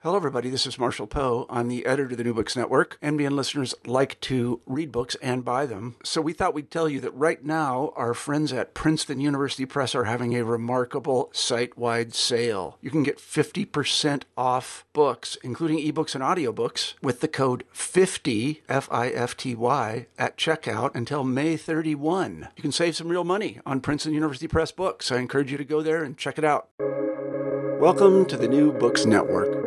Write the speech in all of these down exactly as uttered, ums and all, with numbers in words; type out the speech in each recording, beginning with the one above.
Hello, everybody. This is Marshall Poe. I'm the editor of the New Books Network. N B N listeners like to read books and buy them. So we thought we'd tell you that right now, our friends at Princeton University Press are having a remarkable site-wide sale. You can get fifty percent off books, including ebooks and audiobooks, with the code fifty, F I F T Y, at checkout until May thirty-first. You can save some real money on Princeton University Press books. I encourage you to go there and check it out. Welcome to the New Books Network.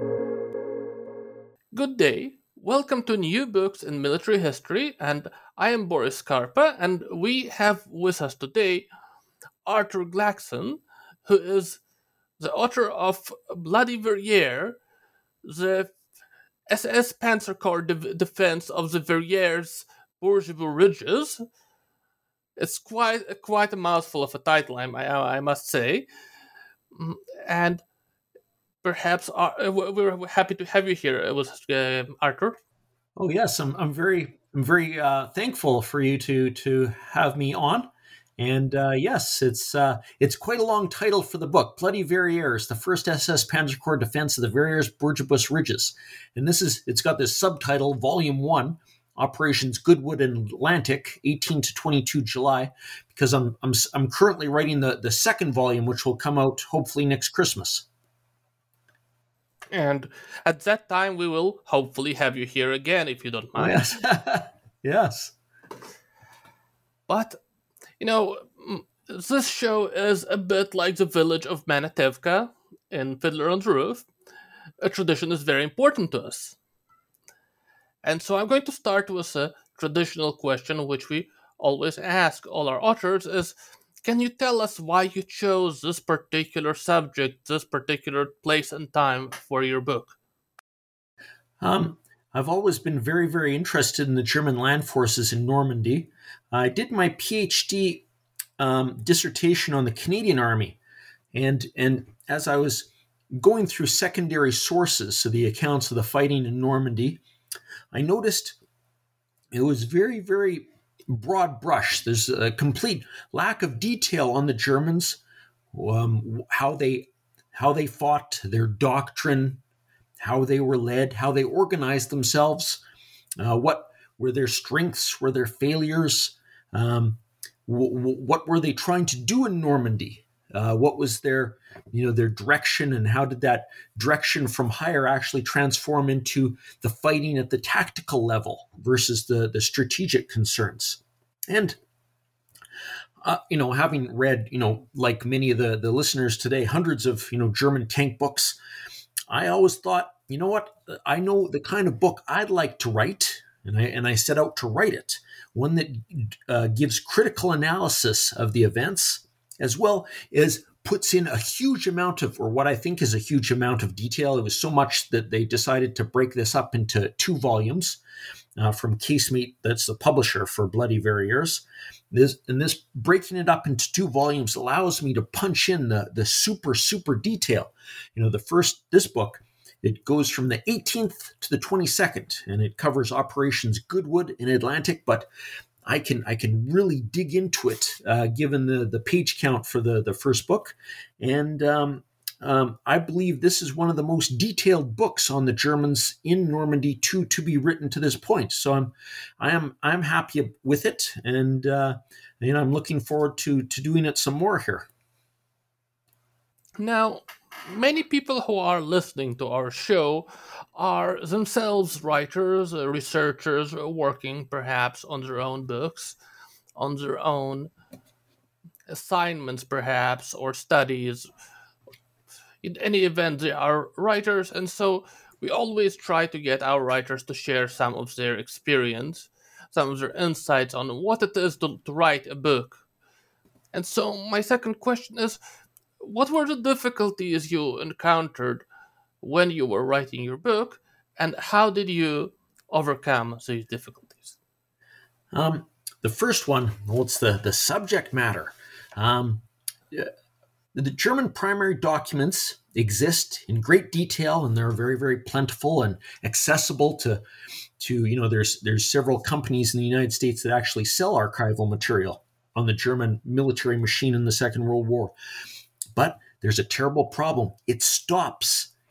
Good day. Welcome to New Books in Military History, and I am Boris Scarpa, and we have with us today Arthur Glaxon, who is the author of Bloody Verrier, the S S Panzer Corps de- defense of the Verrières Bourgebus Ridges. It's quite quite a mouthful of a title, I, I must say, and perhaps uh, we're happy to have you here with uh, Arthur. Oh yes, I'm. I'm very. I'm very uh, thankful for you to to have me on. And uh, yes, it's uh, it's quite a long title for the book. Bloody Verrières, the first S S Panzer Corps defense of the Verrières Bourgebus Ridges. And this is. It's got this subtitle, Volume One, Operations Goodwood and Atlantic, eighteen to twenty-two July, because I'm I'm I'm currently writing the the second volume, which will come out hopefully next Christmas. And at that time, we will hopefully have you here again, if you don't mind. Yes. Yes. But, you know, this show is a bit like the village of Manitevka in Fiddler on the Roof. A tradition is very important to us. And so I'm going to start with a traditional question, which we always ask all our authors, is, can you tell us why you chose this particular subject, this particular place and time for your book? Um, I've always been very, very interested in the German land forces in Normandy. I did my PhD um, dissertation on the Canadian Army. And, and as I was going through secondary sources, so the accounts of the fighting in Normandy, I noticed it was very, very broad brush. There's a complete lack of detail on the Germans, um, how they how they fought, their doctrine, how they were led, how they organized themselves, uh, what were their strengths, were their failures, um, w- w- what were they trying to do in Normandy, uh, what was their you know their direction, and how did that direction from higher actually transform into the fighting at the tactical level versus the, the strategic concerns. And, uh, you know, having read, you know, like many of the, the listeners today, hundreds of, you know, German tank books, I always thought, you know what, I know the kind of book I'd like to write, and I, and I set out to write it, one that uh, gives critical analysis of the events, as well as puts in a huge amount of, or what I think is a huge amount of detail. It was so much that they decided to break this up into two volumes uh, from Casemate, that's the publisher for Bloody Verrières. This, and this breaking it up into two volumes allows me to punch in the, the super, super detail. You know, the first, this book, it goes from the eighteenth to the twenty-second, and it covers Operations Goodwood and Atlantic, but I can I can really dig into it, uh, given the, the page count for the, the first book. And um, um, I believe this is one of the most detailed books on the Germans in Normandy to, to be written to this point. So I'm I am I'm happy with it, and uh, you know, I'm looking forward to, to doing it some more here. Now, many people who are listening to our show are themselves writers, uh, researchers, working perhaps on their own books, on their own assignments perhaps, or studies. In any event, they are writers, and so we always try to get our writers to share some of their experience, some of their insights on what it is to, to write a book. And so my second question is, what were the difficulties you encountered when you were writing your book, and how did you overcome these difficulties? Um, the first one, well, it's the, the subject matter. Um, the German primary documents exist in great detail, and they're very, very plentiful and accessible to, to you know, there's there's several companies in the United States that actually sell archival material on the German military machine in the Second World War. But there's a terrible problem. It stops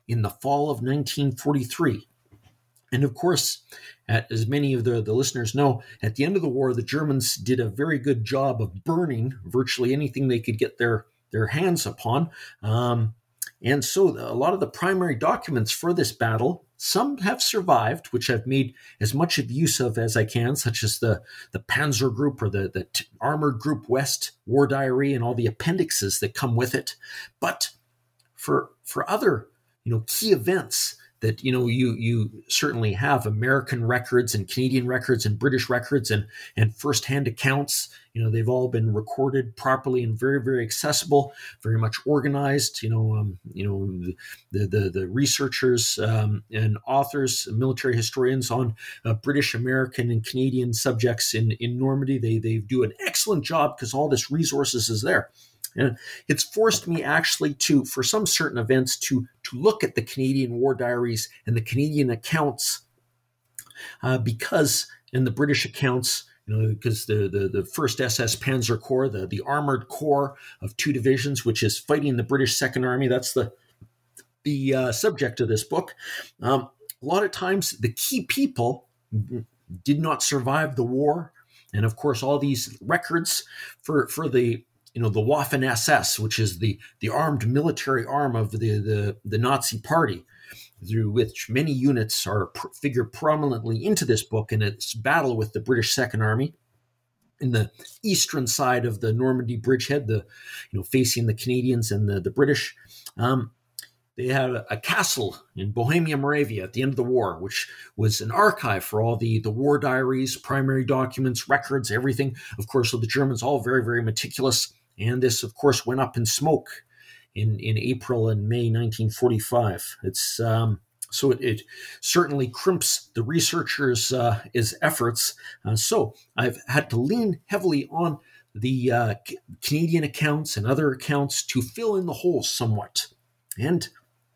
in the fall of nineteen forty-three. And of course, as many of the, the listeners know, at the end of the war, the Germans did a very good job of burning virtually anything they could get their, their hands upon. Um, and so a lot of the primary documents for this battle, some have survived, which I've made as much of use of as I can, such as the, the Panzer Group or the, the Armored Group West War Diary and all the appendixes that come with it. But for for other, you know, key events that, you know, you you certainly have American records and Canadian records and British records and and firsthand accounts. You know, they've all been recorded properly and very, very accessible, very much organized. You know, um, you know, the the the researchers um, and authors, military historians on uh, British, American, and Canadian subjects in in Normandy. They they do an excellent job because all this resources is there. And it's forced me actually to, for some certain events, to, to look at the Canadian war diaries and the Canadian accounts uh, because in the British accounts, you know, because the, the, the first S S Panzer Corps, the, the armored corps of two divisions, which is fighting the British Second Army, that's the, the uh, subject of this book. Um, a lot of times the key people did not survive the war. And of course, all these records for, for the you know, the Waffen S S, which is the, the armed military arm of the, the, the Nazi party, through which many units are pr- figure prominently into this book in its battle with the British Second Army. In the eastern side of the Normandy bridgehead, the you know facing the Canadians and the, the British, um, they had a, a castle in Bohemia, Moravia at the end of the war, which was an archive for all the, the war diaries, primary documents, records, everything. Of course, so the Germans all very, very meticulous. And this, of course, went up in smoke in, in April and May nineteen forty-five. It's um, so it, it certainly crimps the researchers' uh, his efforts. Uh, so I've had to lean heavily on the uh, C- Canadian accounts and other accounts to fill in the holes somewhat. And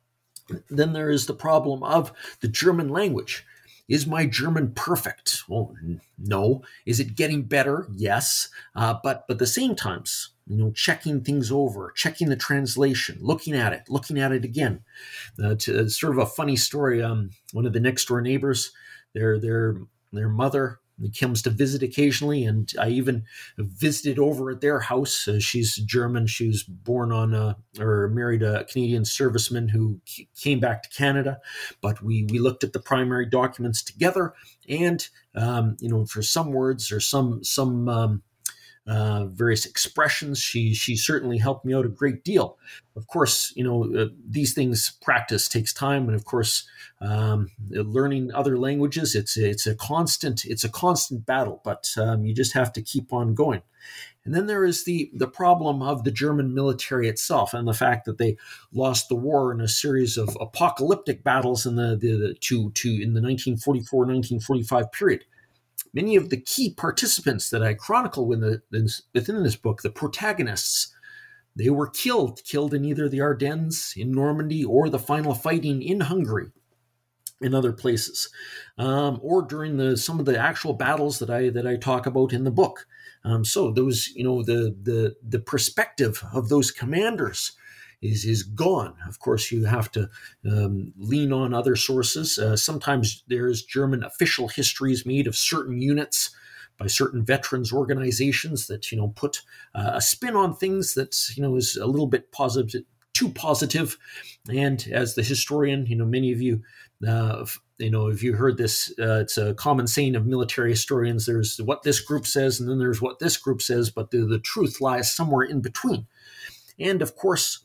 then there is the problem of the German language. Is my German perfect? Well, no. Is it getting better? Yes. Uh, but, but at the same times, you know, checking things over, checking the translation, looking at it, looking at it again. Uh, to, sort of a funny story. Um, one of the next door neighbors, their their their mother comes to visit occasionally, and I even visited over at their house. Uh, she's German. She was born on a, or married a Canadian serviceman who c- came back to Canada. But we we looked at the primary documents together, and um, you know, for some words or some some um, uh, various expressions, she she certainly helped me out a great deal. Of course, you know, uh, these things, practice takes time, and of course, um, learning other languages, it's it's a constant it's a constant battle. But um, you just have to keep on going. And then there is the the problem of the German military itself, and the fact that they lost the war in a series of apocalyptic battles in the the, the to to in the nineteen forty-four nineteen forty-five period. Many of the key participants that I chronicle within, the, within this book, the protagonists, they were killed, killed in either the Ardennes, in Normandy, or the final fighting in Hungary, in other places, um, or during the some of the actual battles that I that I talk about in the book. Um, so those, you know, the the the perspective of those commanders is is gone. Of course, you have to um, lean on other sources. Uh, sometimes there's German official histories made of certain units by certain veterans organizations that, you know, put uh, a spin on things that, you know, is a little bit positive, too positive. And as the historian, you know, many of you, uh, you know, if you heard this, uh, it's a common saying of military historians, there's what this group says, and then there's what this group says, but the, the truth lies somewhere in between. And of course,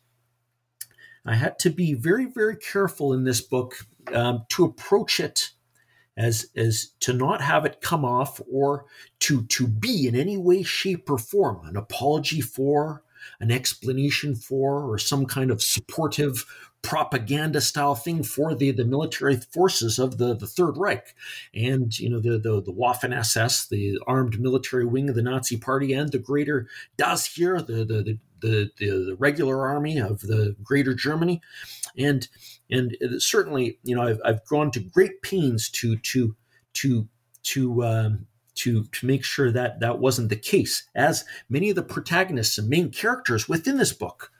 I had to be very, very careful in this book um, to approach it as as to not have it come off or to to be in any way, shape, or form an apology for, an explanation for, or some kind of supportive propaganda style thing for the, the military forces of the, the Third Reich. And, you know, the, the, the Waffen S S, the armed military wing of the Nazi party, and the greater Das Heer, the, the, the The, the the regular army of the Greater Germany, and and certainly, you know, I've I've gone to great pains to to to to um, to to make sure that that wasn't the case, as many of the protagonists and main characters within this book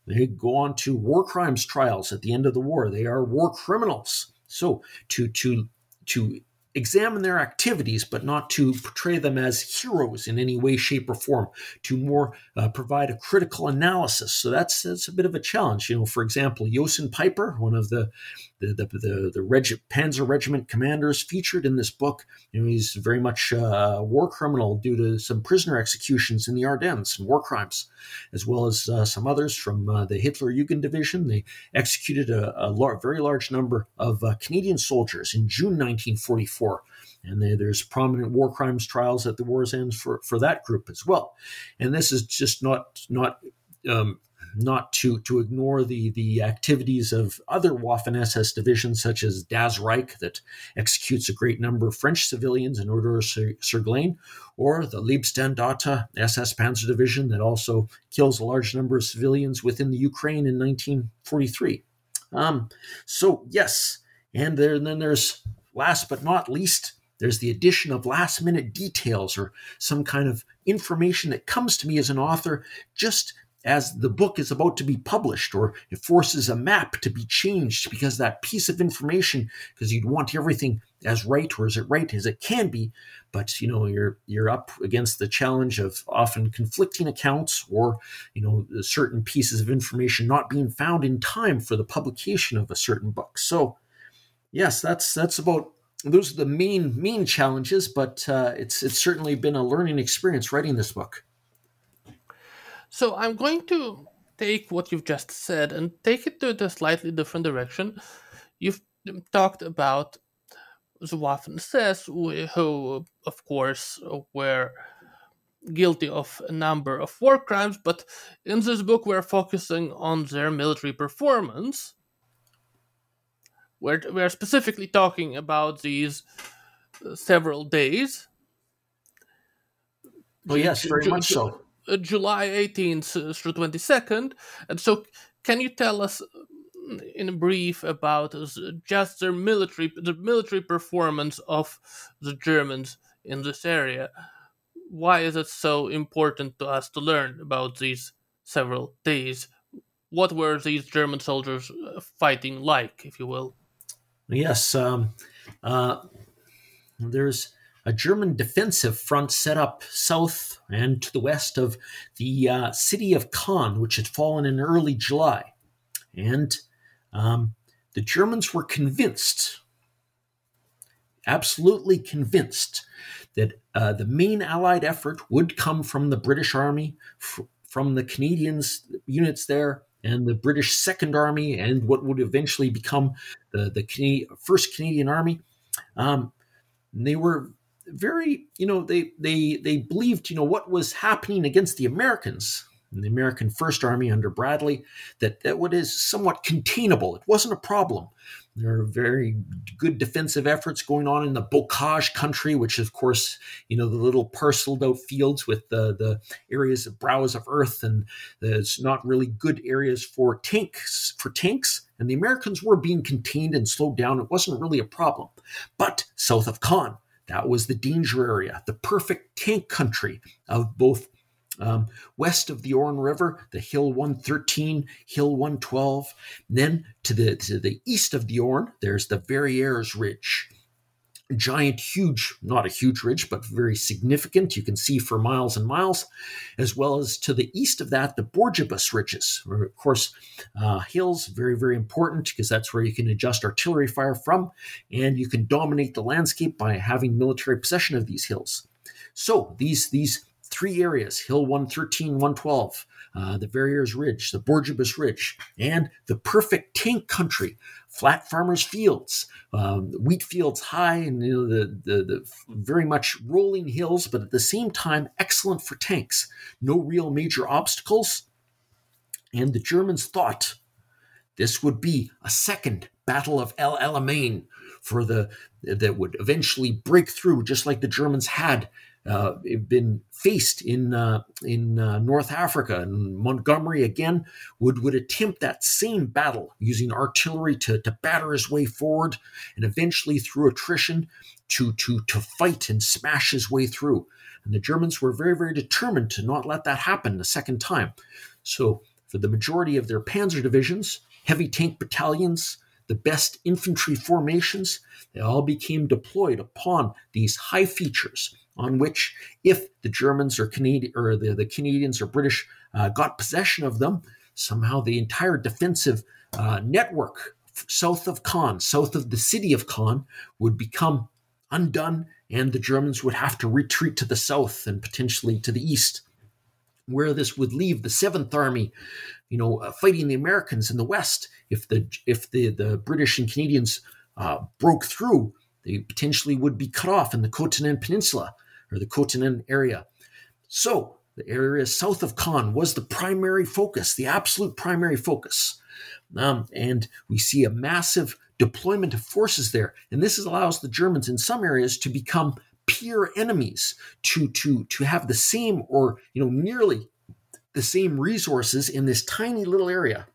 They go on to war crimes trials at the end of the war. They are war criminals. So to to to examine their activities, but not to portray them as heroes in any way, shape, or form, to more uh, provide a critical analysis. So that's that's a bit of a challenge. You know, for example, Josen Piper, one of the the the, the, the Reg- Panzer Regiment commanders featured in this book, you know, he's very much a war criminal due to some prisoner executions in the Ardennes and war crimes, as well as uh, some others from uh, the Hitler Jugend Division. They executed a, a lar- very large number of uh, Canadian soldiers in June nineteen forty-four. And they, there's prominent war crimes trials at the war's end for, for that group as well. And this is just not not um, not to to ignore the the activities of other Waffen-S S divisions, such as Das Reich, that executes a great number of French civilians in order to Surglain, or the Liebstandarte S S Panzer Division that also kills a large number of civilians within the Ukraine in nineteen forty-three. Um, so yes, and, there, and then there's, last but not least, there's the addition of last minute details or some kind of information that comes to me as an author just as the book is about to be published, or it forces a map to be changed because that piece of information, because you'd want everything as right or as right as it can be, but you know you're you're up against the challenge of often conflicting accounts, or you know certain pieces of information not being found in time for the publication of a certain book. So yes, that's that's about those are the main main challenges, but uh, it's it's certainly been a learning experience writing this book. So I'm going to take what you've just said and take it to a slightly different direction. You've talked about the Waffen-S S, who, of course, were guilty of a number of war crimes, but in this book we're focusing on their military performance. We're, we're specifically talking about these uh, several days. Oh, yes, very Ju- much Ju- so. uh, July eighteenth through twenty-second. And so, can you tell us in brief about the, just their military, the military performance of the Germans in this area? Why is it so important to us to learn about these several days? What were these German soldiers fighting like, if you will? Yes, um, uh, there's a German defensive front set up south and to the west of the uh, city of Caen, which had fallen in early July. And um, the Germans were convinced, absolutely convinced, that uh, the main Allied effort would come from the British Army, f- from the Canadians units there, and the British Second Army, and what would eventually become the, the Can- First Canadian Army. Um, they were very, you know, they they they believed, you know, what was happening against the Americans, and the American First Army under Bradley, that that what is somewhat containable. It wasn't a problem. There are very good defensive efforts going on in the Bocage country, which of course, you know, the little parceled out fields with the, the areas of browse of earth, and it's not really good areas for tanks, for tanks. And the Americans were being contained and slowed down. It wasn't really a problem. But south of Caen, that was the danger area, the perfect tank country of both Um, west of the Orne River, the Hill one thirteen, Hill one twelve. And then to the to the east of the Orne, there's the Verrières Ridge. Giant, huge, not a huge ridge, but very significant. You can see for miles and miles, as well as to the east of that, the Borgebus Ridges. Of course, uh, hills, very, very important because that's where you can adjust artillery fire from, and you can dominate the landscape by having military possession of these hills. So these these three areas, Hill one thirteen, one twelve, uh, the Verrières Ridge, the Borgebus Ridge, and the perfect tank country, flat farmers' fields, um, wheat fields high, and you know, the, the, the very much rolling hills, but at the same time, excellent for tanks. No real major obstacles. And the Germans thought this would be a second Battle of El Alamein for the that would eventually break through, just like the Germans had Uh, been faced in uh, in uh, North Africa. And Montgomery again would, would attempt that same battle using artillery to, to batter his way forward, and eventually through attrition to, to, to fight and smash his way through. And the Germans were very, very determined to not let that happen the second time. So for the majority of their panzer divisions, heavy tank battalions, the best infantry formations, they all became deployed upon these high features on which, if the Germans or Canadian or the, the Canadians or British uh, got possession of them, somehow the entire defensive uh, network south of Caen, south of the city of Caen, would become undone, and the Germans would have to retreat to the south and potentially to the east, where this would leave the Seventh Army, you know, uh, fighting the Americans in the west. If the if the, the British and Canadians uh, broke through, they potentially would be cut off in the Cotentin Peninsula or the Cotentin area. So the area south of Caen was the primary focus, the absolute primary focus. Um, and we see a massive deployment of forces there. And this allows the Germans in some areas to become peer enemies, to, to, to have the same or, you know, nearly the same resources in this tiny little area,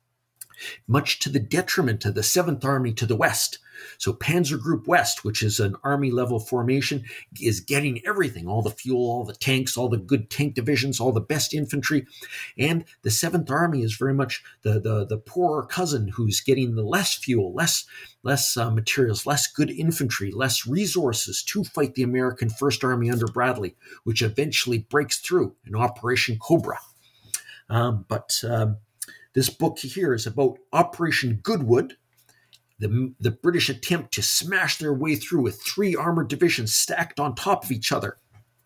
much to the detriment of the Seventh Army to the west. So Panzer Group West, which is an army-level formation, is getting everything, all the fuel, all the tanks, all the good tank divisions, all the best infantry. And the Seventh Army is very much the, the, the poorer cousin who's getting the less fuel, less, less uh, materials, less good infantry, less resources to fight the American First Army under Bradley, which eventually breaks through in Operation Cobra. Um, but um, this book here is about Operation Goodwood, The, the British attempt to smash their way through with three armored divisions stacked on top of each other.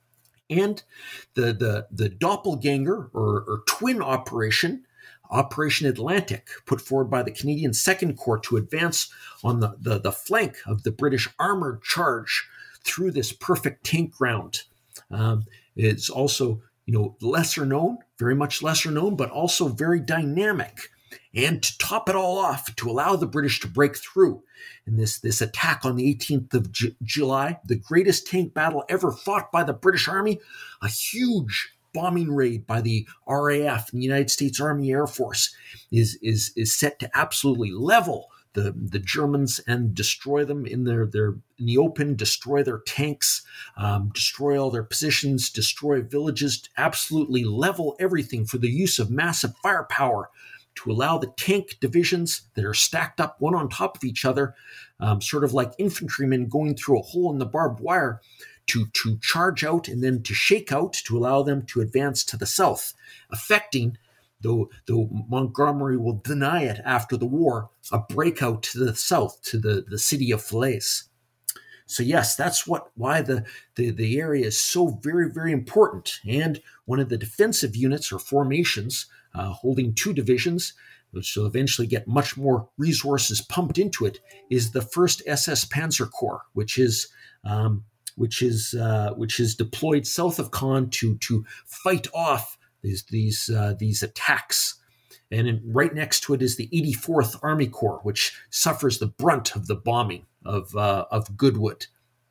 And the, the, the doppelganger or, or twin operation, Operation Atlantic, put forward by the Canadian Second Corps to advance on the, the, the flank of the British armored charge through this perfect tank ground. Um, it's also, you know, lesser known, very much lesser known, but also very dynamic. And to top it all off, to allow the British to break through in this, this attack on the eighteenth of J- July, the greatest tank battle ever fought by the British Army, a huge bombing raid by the R A F, the United States Army Air Force, is, is, is set to absolutely level the, the Germans and destroy them in their, their in the open, destroy their tanks, um, destroy all their positions, destroy villages, absolutely level everything for the use of massive firepower, to allow the tank divisions that are stacked up one on top of each other, um, sort of like infantrymen going through a hole in the barbed wire, to, to charge out and then to shake out to allow them to advance to the south, affecting, though, though Montgomery will deny it after the war, a breakout to the south, to the, the city of Falaise. So yes, that's what why the, the, the area is so very, very important. And one of the defensive units or formations uh, holding two divisions, which will eventually get much more resources pumped into it, is the first S S Panzer Corps, which is um, which is uh, which is deployed south of Caen to to fight off these these uh, these attacks. And in, right next to it is the eighty-fourth Army Corps, which suffers the brunt of the bombing of uh, of Goodwood.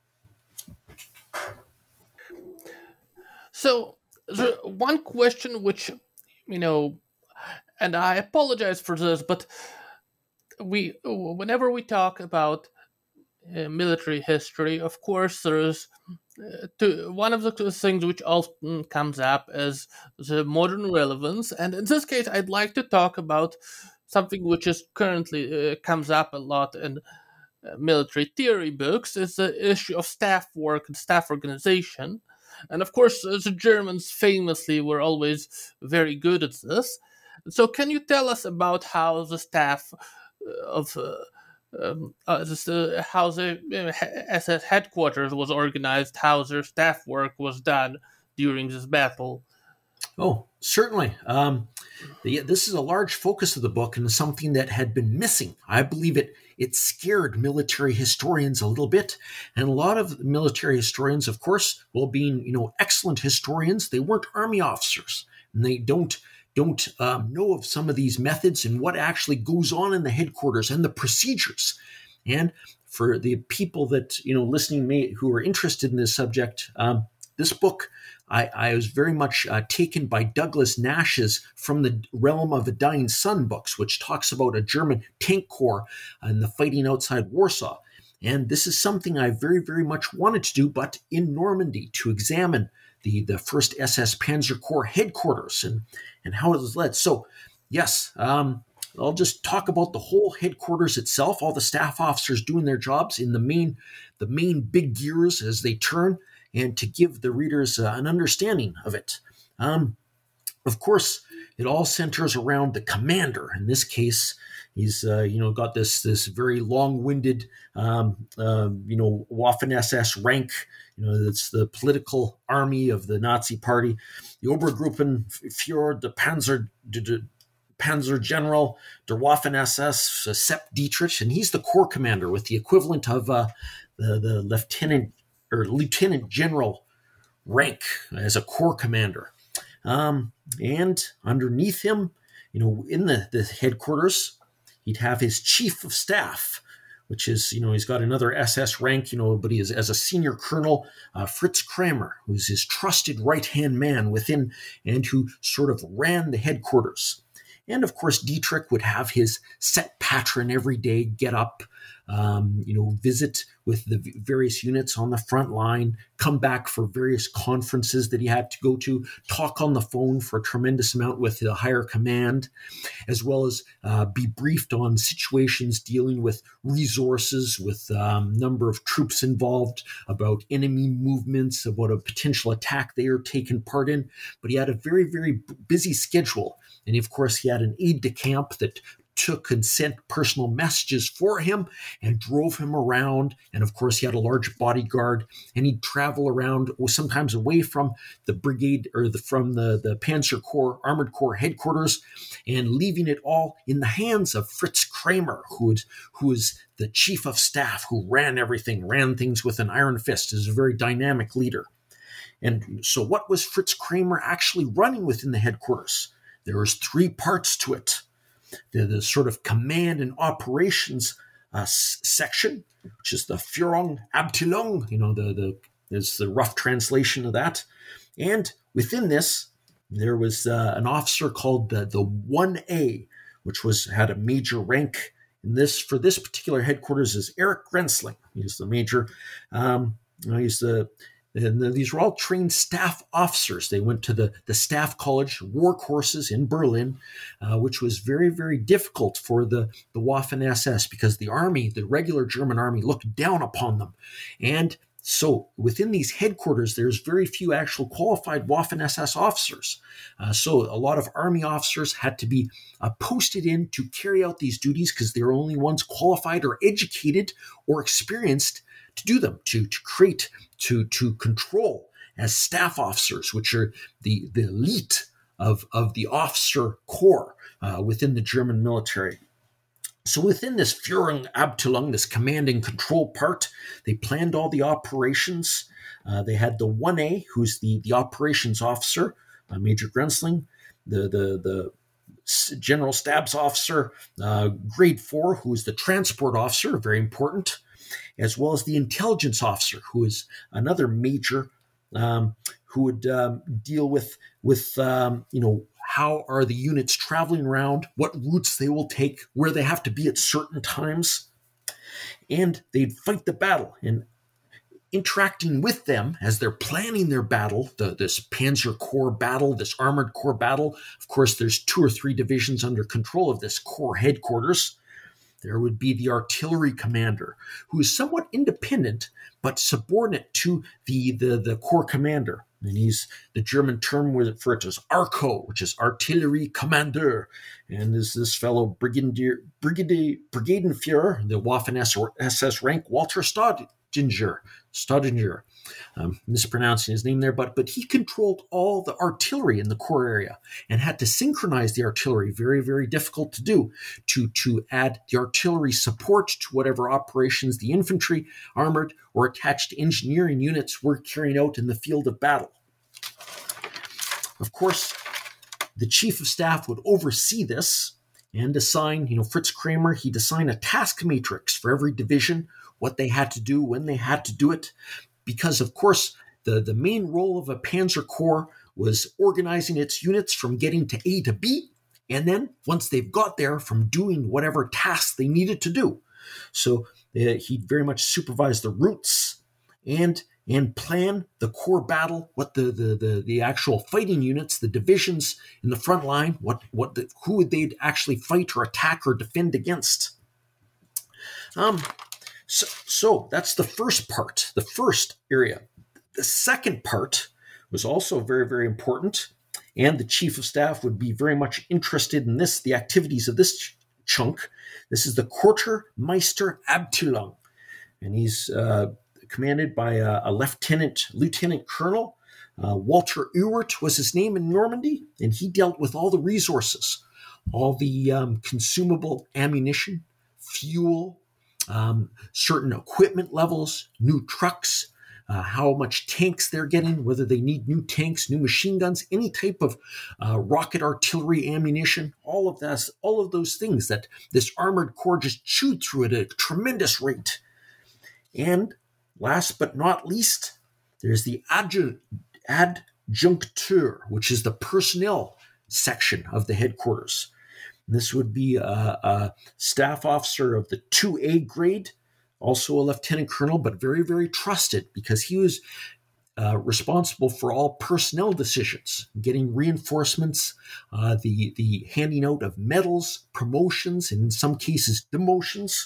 So, the one question which, you know, and I apologize for this, but we, whenever we talk about uh, military history, of course, there's uh, to, one of the things which often comes up is the modern relevance, and in this case, I'd like to talk about something which is currently uh, comes up a lot in uh, military theory books. Is the issue of staff work and staff organization. And of course, uh, the Germans famously were always very good at this. So can you tell us about how the staff of uh, um, uh, this, uh, how the uh, S S headquarters was organized, how their staff work was done during this battle? Oh, certainly. Um, yeah, this is a large focus of the book and something that had been missing. I believe it it scared military historians a little bit. And a lot of military historians, of course, well, being, you know, excellent historians, they weren't army officers. And they don't don't um, know of some of these methods and what actually goes on in the headquarters and the procedures. And for the people that, you know, listening may, who are interested in this subject, um, this book, I, I was very much uh, taken by Douglas Nash's From the Realm of a Dying Sun books, which talks about a German tank corps and the fighting outside Warsaw. And this is something I very, very much wanted to do, but in Normandy, to examine the, the first S S Panzer Corps headquarters and, and how it was led. So Yes. Um, I'll just talk about the whole headquarters itself, all the staff officers doing their jobs in the main, the main big gears as they turn, and to give the readers uh, an understanding of it. Um, of course, it all centers around the commander. In this case, he's uh, you know got this this very long-winded um, uh, you know Waffen-S S rank. You know, it's the political army of the Nazi Party, the Obergruppenführer, the Panzer. the, the Panzer General der Waffen-S S, uh, Sepp Dietrich, and he's the corps commander with the equivalent of uh, the, the lieutenant or lieutenant general rank as a corps commander. Um, and underneath him, you know, in the, the headquarters, he'd have his chief of staff, which is, you know, he's got another S S rank, you know, but he is as a senior colonel, uh, Fritz Kramer, who's his trusted right-hand man within and who sort of ran the headquarters. And of course, Dietrich would have his set pattern every day, get up, um, you know, visit with the various units on the front line, come back for various conferences that he had to go to, talk on the phone for a tremendous amount with the higher command, as well as uh, be briefed on situations dealing with resources, with a um, number of troops involved, about enemy movements, about a potential attack they are taking part in. But he had a very, very busy schedule. And of course, he had an aide-de-camp that took and sent personal messages for him and drove him around. And of course, he had a large bodyguard, and he'd travel around, sometimes away from the brigade or the, from the, the Panzer Corps, Armored Corps headquarters, and leaving it all in the hands of Fritz Kramer, who was, who was the chief of staff, who ran everything, ran things with an iron fist, is a very dynamic leader. And so what was Fritz Kramer actually running within the headquarters? There was three parts to it. The, the sort of command and operations uh, s- section, which is the Führung Abteilung, you know, the, the is the rough translation of that. And within this, there was uh, an officer called the, the one A, which was had a major rank. In this, for this particular headquarters, is Erich Grenzling. He's the major. Um, you know, he's the And these were all trained staff officers. They went to the, the staff college, war courses in Berlin, uh, which was very, very difficult for the, the Waffen-S S because the army, the regular German army, looked down upon them. And so within these headquarters, there's very few actual qualified Waffen-S S officers. Uh, so a lot of army officers had to be uh, posted in to carry out these duties because they're only ones qualified or educated or experienced to do them, to, to create, to, to control as staff officers, which are the, the elite of, of the officer corps uh, within the German military. So within this Führung Abteilung, this command and control part, they planned all the operations. Uh, they had the one A, who's the, the operations officer, uh, Major Grenzling, the, the, the general stabs officer, uh, grade four, who is the transport officer, very important, as well as the intelligence officer, who is another major, um, who would um, deal with, with um, you know, how are the units traveling around, what routes they will take, where they have to be at certain times. And they'd fight the battle. And interacting with them as they're planning their battle, the, this Panzer Corps battle, this Armored Corps battle, of course, there's two or three divisions under control of this Corps headquarters. There would be the artillery commander, who is somewhat independent, but subordinate to the, the, the corps commander. And he's, the German term for it is Arco, which is artillery commander. And is this fellow Brigadier, Brigadier, Brigadenführer, the Waffen-S S rank, Walter Staudinger. Staudinger. Um, mispronouncing his name there, but but he controlled all the artillery in the corps area and had to synchronize the artillery. Very, very difficult to do, to, to add the artillery support to whatever operations the infantry, armored, or attached engineering units were carrying out in the field of battle. Of course, the chief of staff would oversee this and assign, you know, Fritz Kramer, he'd assign a task matrix for every division, what they had to do, when they had to do it. Because, of course, the, the main role of a Panzer Corps was organizing its units from getting to A to B, and then, once they've got there, from doing whatever tasks they needed to do. So uh, he very much supervised the routes, and and plan the core battle, what the the the, the actual fighting units, the divisions in the front line, what what the, who would they actually fight or attack or defend against. Um, so, so that's the first part, the first area. The second part was also very, very important, and the chief of staff would be very much interested in this, the activities of this ch- chunk. This is the Quartermeister Abteilung, and he's uh, commanded by a, a lieutenant, lieutenant colonel. Uh, Walter Ewart was his name in Normandy, and he dealt with all the resources, all the um, consumable ammunition, fuel, um, certain equipment levels, new trucks, uh, how much tanks they're getting, whether they need new tanks, new machine guns, any type of uh, rocket artillery ammunition, all of that, all of those things that this armored corps just chewed through at a tremendous rate. And last but not least, there's the adju- adjuncteur, which is the personnel section of the headquarters. This would be a, a staff officer of the two A grade, also a lieutenant colonel, but very, very trusted because he was uh, responsible for all personnel decisions, getting reinforcements, uh, the, the handing out of medals, promotions, and in some cases demotions.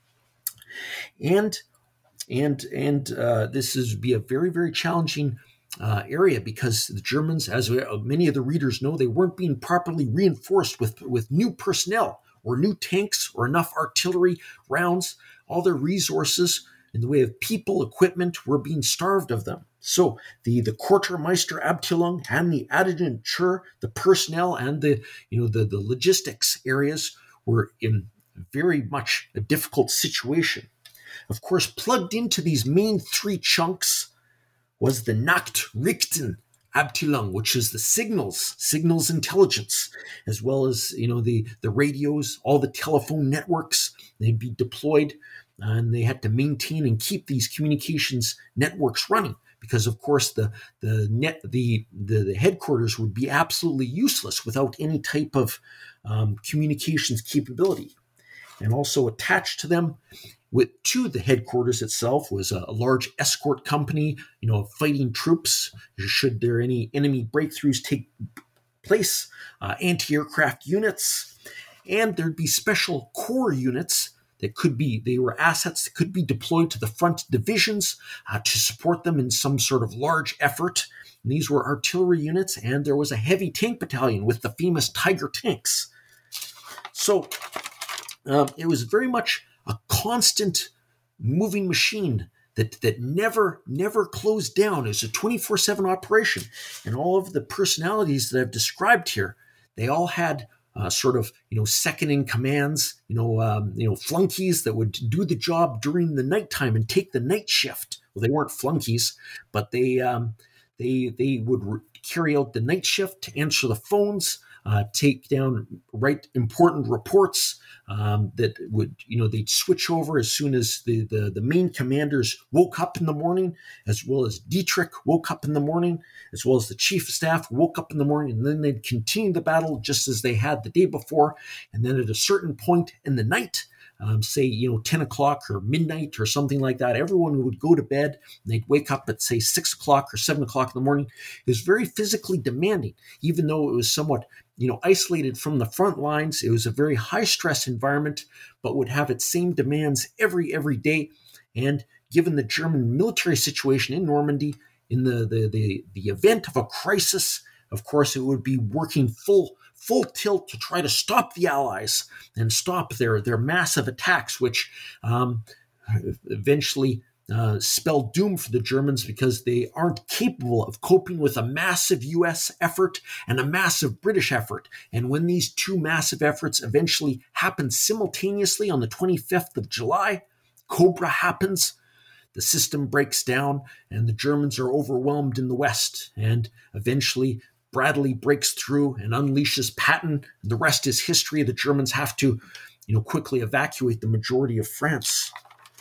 And and and uh, this is be a very, very challenging Uh, area because the Germans, as many of the readers know, they weren't being properly reinforced with, with new personnel or new tanks or enough artillery rounds. All their resources in the way of people, equipment, were being starved of them. So the, the Quartermeister Abteilung and the Adjutantur, the personnel and the you know the, the logistics areas were in very much a difficult situation. Of course, plugged into these main three chunks was the Nachrichten Abteilung, which is the signals, signals intelligence, as well as you know the, the radios, all the telephone networks. They'd be deployed, and they had to maintain and keep these communications networks running because, of course, the the net the the, the headquarters would be absolutely useless without any type of um, communications capability. And also attached to them, with to the headquarters itself, was a, a large escort company, you know, fighting troops should there any enemy breakthroughs take place, uh, anti-aircraft units, and there'd be special corps units that could be, they were assets that could be deployed to the front divisions uh, to support them in some sort of large effort. And these were artillery units, and there was a heavy tank battalion with the famous Tiger tanks. So um, it was very much a constant moving machine that, that never, never closed down. It was a twenty-four seven operation. And all of the personalities that I've described here, they all had uh, sort of, you know, second in commands, you know, um, you know, flunkies that would do the job during the nighttime and take the night shift. Well, they weren't flunkies, but they, um, they, they would re- carry out the night shift to answer the phones, uh, take down, write important reports, Um, that would, you know, they'd switch over as soon as the, the, the main commanders woke up in the morning, as well as Dietrich woke up in the morning, as well as the chief of staff woke up in the morning, and then they'd continue the battle just as they had the day before. And then at a certain point in the night, um, say, you know, ten o'clock or midnight or something like that, everyone would go to bed and they'd wake up at, say, six o'clock or seven o'clock in the morning. It was very physically demanding, even though it was somewhat, you know, isolated from the front lines. It was a very high stress environment, but would have its same demands every, every day. And given the German military situation in Normandy, in the, the, the, the event of a crisis, of course, it would be working full, full tilt to try to stop the Allies and stop their, their massive attacks, which um, eventually Uh, spell doom for the Germans because they aren't capable of coping with a massive U S effort and a massive British effort. And when these two massive efforts eventually happen simultaneously on the twenty-fifth of July, Cobra happens, the system breaks down, and the Germans are overwhelmed in the West. And eventually Bradley breaks through and unleashes Patton. The rest is history. The Germans have to, you know, quickly evacuate the majority of France.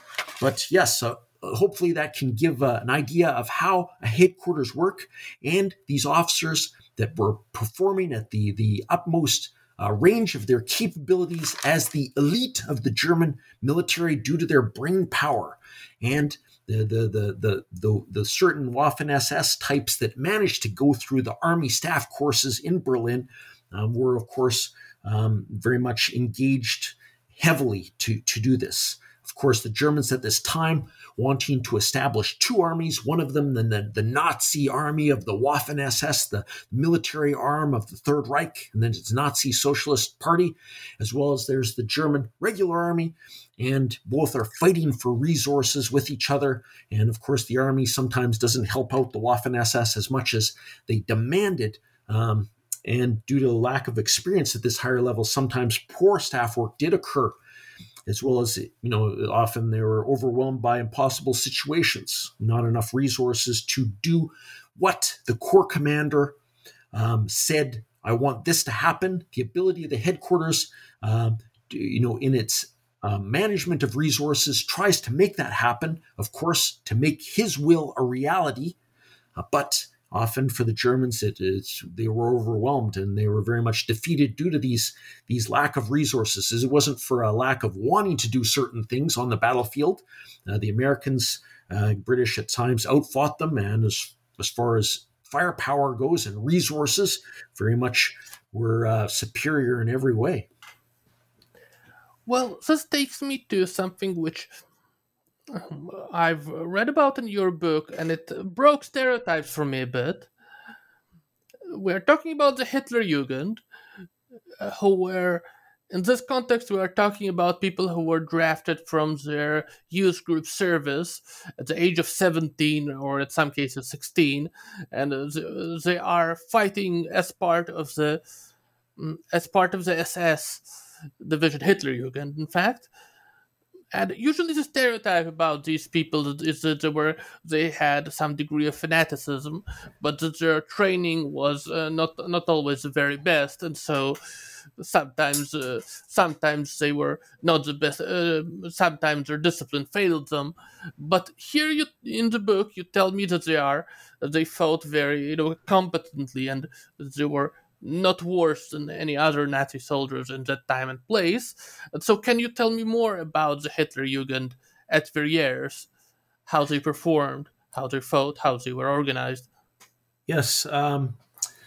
But yes, uh, hopefully that can give uh, an idea of how a headquarters work, and these officers that were performing at the, the utmost uh, range of their capabilities as the elite of the German military due to their brain power. And the the the the the, the certain Waffen-S S types that managed to go through the Army staff courses in Berlin um, were, of course, um, very much engaged heavily to to do this. Of course, the Germans at this time wanting to establish two armies, one of them then the, the Nazi army of the Waffen-S S, the military arm of the Third Reich, and then its Nazi Socialist Party, as well as there's the German regular army, and both are fighting for resources with each other. And of course, the army sometimes doesn't help out the Waffen-S S as much as they demanded. Um, and due to a lack of experience at this higher level, sometimes poor staff work did occur, as well as, you know, often they were overwhelmed by impossible situations, not enough resources to do what the corps commander um, said, I want this to happen. The ability of the headquarters, um, you know, in its uh, management of resources tries to make that happen, of course, to make his will a reality. Uh, but often for the Germans, it, it's, they were overwhelmed and they were very much defeated due to these, these lack of resources. It wasn't for a lack of wanting to do certain things on the battlefield. Uh, the Americans, uh, British at times outfought them, and as, as far as firepower goes and resources, very much were uh, superior in every way. Well, this takes me to something which I've read about in your book, and it broke stereotypes for me a bit. We're talking about the Hitlerjugend, uh, who were, in this context, we are talking about people who were drafted from their youth group service at the age of seventeen, or in some cases sixteen, and uh, they are fighting as part of the as part of the S S division, Hitlerjugend, in fact. And usually the stereotype about these people is that they were they had some degree of fanaticism, but that their training was uh, not not always the very best, and so sometimes uh, sometimes they were not the best. Uh, sometimes their discipline failed them. But here, you in the book, you tell me that they are they fought very you know competently, and they were not worse than any other Nazi soldiers in that time and place. And so can you tell me more about the Hitlerjugend at Verrières, how they performed, how they fought, how they were organized? Yes. Um,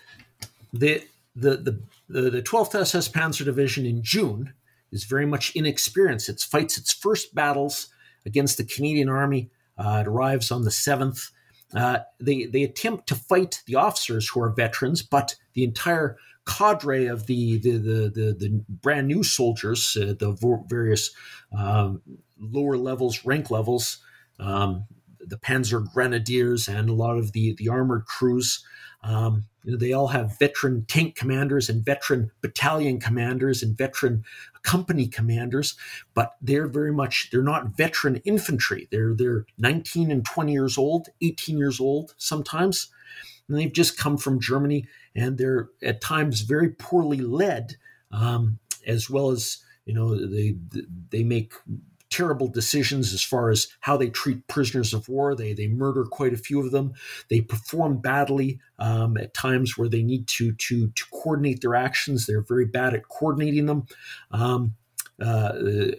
the, the, the, the, the twelfth S S Panzer Division in June is very much inexperienced. It fights its first battles against the Canadian Army. Uh, it arrives on the seventh. Uh, they they attempt to fight the officers who are veterans, but the entire cadre of the the the, the, the brand new soldiers, uh, the various um, lower levels, rank levels, um, the Panzer Grenadiers, and a lot of the the armored crews. Um, you know, they all have veteran tank commanders and veteran battalion commanders and veteran company commanders, but they're very much, they're not veteran infantry. They're, they're nineteen and twenty years old, eighteen years old sometimes. And they've just come from Germany, and they're at times very poorly led, um, as well as, you know, they, they make terrible decisions as far as how they treat prisoners of war. They they murder quite a few of them. They perform badly um, at times where they need to to to coordinate their actions. They're very bad at coordinating them, um, uh,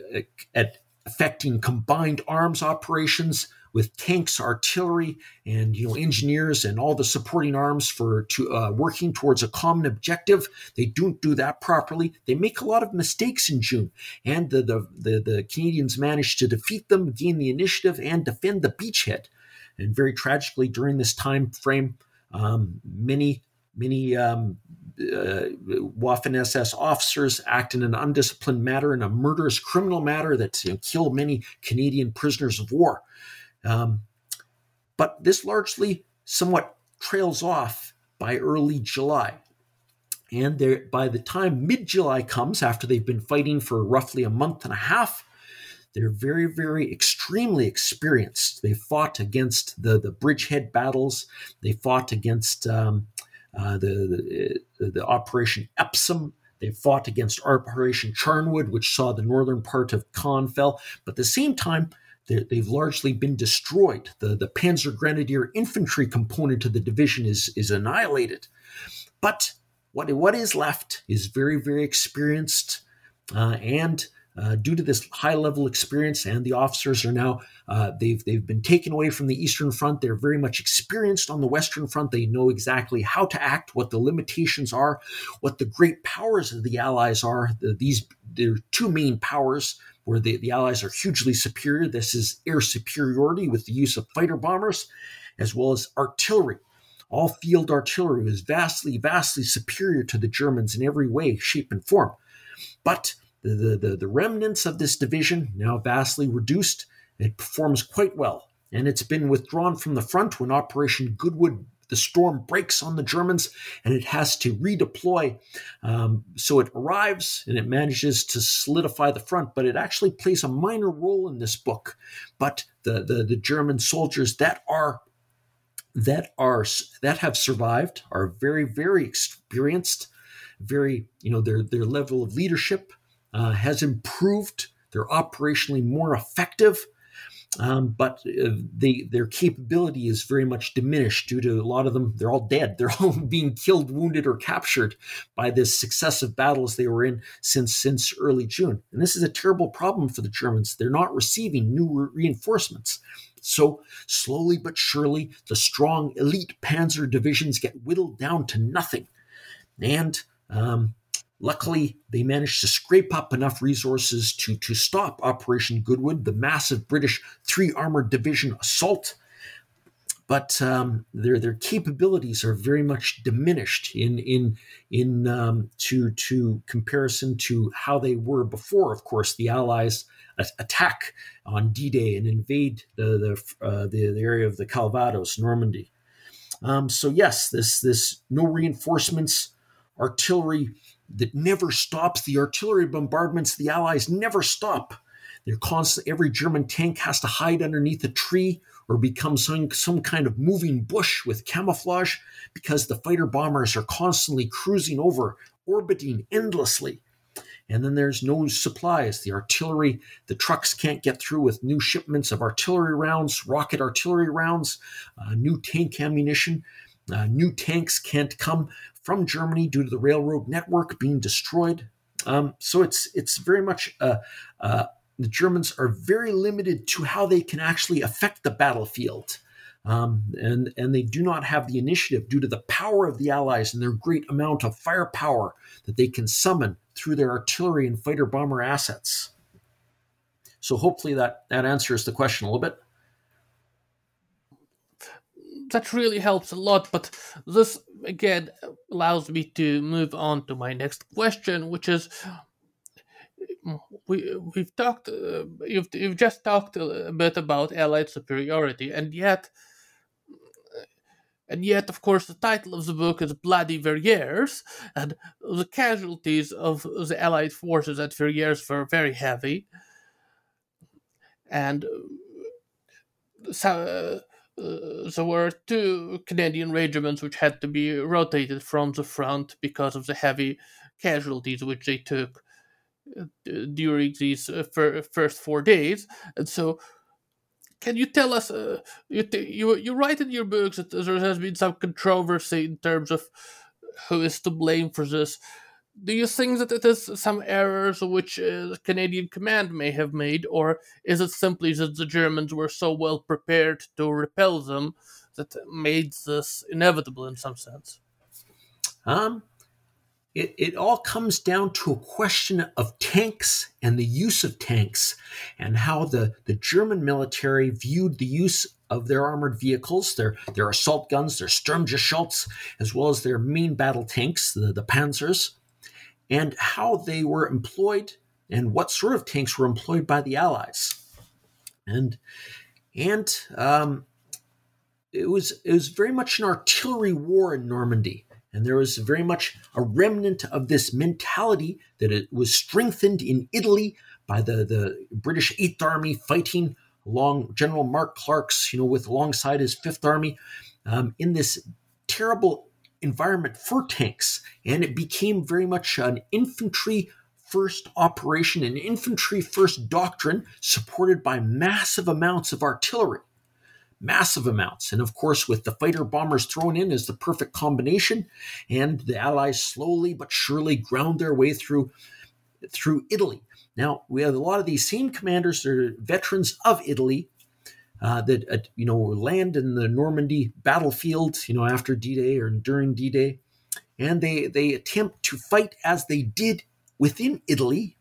at affecting combined arms operations with tanks, artillery, and you know engineers and all the supporting arms for to uh, working towards a common objective. They don't do that properly. They make a lot of mistakes in June, and the the the, the Canadians managed to defeat them, gain the initiative, and defend the beachhead. And very tragically, during this time frame, um, many many um, uh, Waffen-S S officers act in an undisciplined manner, in a murderous criminal manner that you know, killed many Canadian prisoners of war. Um, but this largely somewhat trails off by early July. And by the time mid-July comes, after they've been fighting for roughly a month and a half, they're very, very extremely experienced. They fought against the, the bridgehead battles. They fought against um, uh, the, the, the Operation Epsom. They fought against Operation Charnwood, which saw the northern part of Caen fell. But at the same time, they've largely been destroyed. The, the Panzer Grenadier infantry component of the division is, is annihilated. But what, what is left is very, very experienced uh, and uh, due to this high level experience, and the officers are now uh, they've they've been taken away from the Eastern Front. They're very much experienced on the Western Front. They know exactly how to act, what the limitations are, what the great powers of the Allies are. The, these there are two main powers where the, the Allies are hugely superior. This is air superiority with the use of fighter bombers, as well as artillery. All field artillery was vastly, vastly superior to the Germans in every way, shape, and form. But the, the, the, the remnants of this division, now vastly reduced, it performs quite well. And it's been withdrawn from the front when Operation Goodwood, the storm breaks on the Germans, and it has to redeploy. Um, so it arrives and it manages to solidify the front, but it actually plays a minor role in this book. But the, the, the German soldiers that are that are that have survived are very, very experienced, very, you know, their their level of leadership uh, has improved. They're operationally more effective. Um, but uh, they, their capability is very much diminished due to a lot of them. They're all dead. They're all being killed, wounded, or captured by this successive battles they were in since since early June. And this is a terrible problem for the Germans. They're not receiving new re- reinforcements. So slowly but surely, the strong elite panzer divisions get whittled down to nothing. And um, luckily, they managed to scrape up enough resources to, to stop Operation Goodwood, the massive British three-armored division assault. But um, their their capabilities are very much diminished in in in um, to to comparison to how they were before. Of course, the Allies attack on D-Day and invade the the, uh, the the area of the Calvados, Normandy. Um, so yes, this this no reinforcements, artillery that never stops. The artillery bombardments, the Allies never stop. They're constant. Every German tank has to hide underneath a tree or become some, some kind of moving bush with camouflage, because the fighter bombers are constantly cruising over, orbiting endlessly. And then there's no supplies. The artillery, the trucks can't get through with new shipments of artillery rounds, rocket artillery rounds, uh, new tank ammunition. Uh, new tanks can't come from Germany due to the railroad network being destroyed. Um, so it's it's very much uh, uh, the Germans are very limited to how they can actually affect the battlefield. Um, and, and they do not have the initiative due to the power of the Allies and their great amount of firepower that they can summon through their artillery and fighter bomber assets. So hopefully that, that answers the question a little bit. That really helps a lot, but this, again, allows me to move on to my next question, which is, we, we've talked, uh, you've, you've just talked a bit about Allied superiority, and yet, and yet, of course, the title of the book is Bloody Verrières, and the casualties of the Allied forces at Verrières were very heavy, and so, uh, there were two Canadian regiments which had to be rotated from the front because of the heavy casualties which they took uh, during these uh, fir- first four days. And so, can you tell us, uh, you, t- you you write in your books that there has been some controversy in terms of who is to blame for this. Do you think that it is some errors which uh, the Canadian command may have made, or is it simply that the Germans were so well prepared to repel them that made this inevitable in some sense? Um, it, it all comes down to a question of tanks and the use of tanks, and how the, the German military viewed the use of their armored vehicles, their, their assault guns, their Sturmgeschütz, as well as their main battle tanks, the, the Panzers, and how they were employed and what sort of tanks were employed by the Allies. And and um, it was it was very much an artillery war in Normandy. And there was very much a remnant of this mentality that it was strengthened in Italy by the, the British Eighth Army fighting along General Mark Clark's, you know, with alongside his Fifth Army um, in this terrible environment for tanks. And it became very much an infantry first operation, an infantry first doctrine supported by massive amounts of artillery. Massive amounts. And of course, with the fighter bombers thrown in as the perfect combination, and the Allies slowly but surely ground their way through, through Italy. Now, we have a lot of these same commanders that are veterans of Italy uh, that, uh, you know, land in the Normandy battlefield, you know, after D-Day or during D-Day. And they, they attempt to fight as they did within Italy.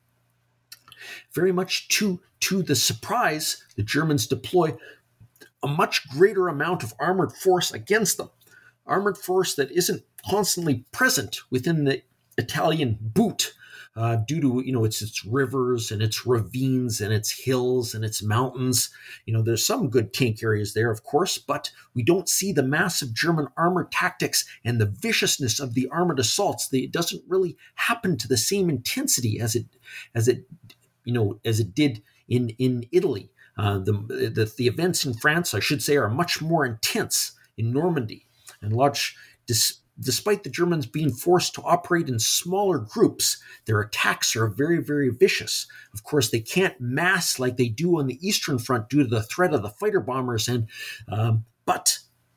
Very much to, to the surprise, the Germans deploy a much greater amount of armored force against them. Armored force that isn't constantly present within the Italian boot uh, due to, you know, its its rivers and its ravines and its hills and its mountains. You know, there's some good tank areas there, of course, but we don't see the massive German armored tactics and the viciousness of the armored assaults. They, it doesn't really happen to the same intensity as it, as it, you know, as it did in in Italy. Uh, the, the the events in France, I should say, are much more intense in Normandy, and large. Dis, Despite the Germans being forced to operate in smaller groups, their attacks are very, very vicious. Of course, they can't mass like they do on the Eastern Front due to the threat of the fighter bombers. And um, but